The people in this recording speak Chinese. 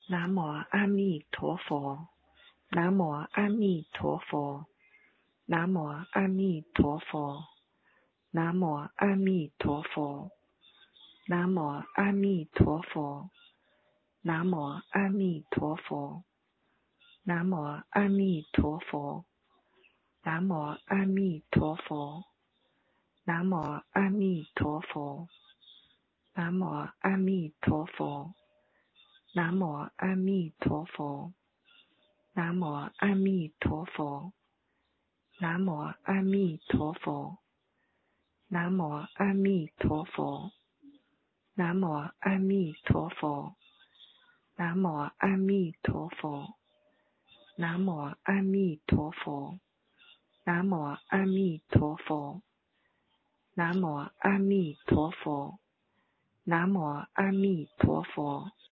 南无阿弥陀佛，南无阿弥陀佛，南无阿弥陀佛，南无阿弥陀佛，南无阿弥陀佛，南无阿弥陀佛，南无阿弥陀佛，南无阿弥陀佛，南无阿弥陀佛，南无阿弥陀佛，南无阿弥陀佛，南无阿弥陀佛，南无阿弥陀佛，南无阿弥陀佛，南无阿弥陀佛，南无阿弥陀佛，南无阿弥陀佛，南无阿弥陀佛，南无阿弥陀佛，南无阿弥陀佛。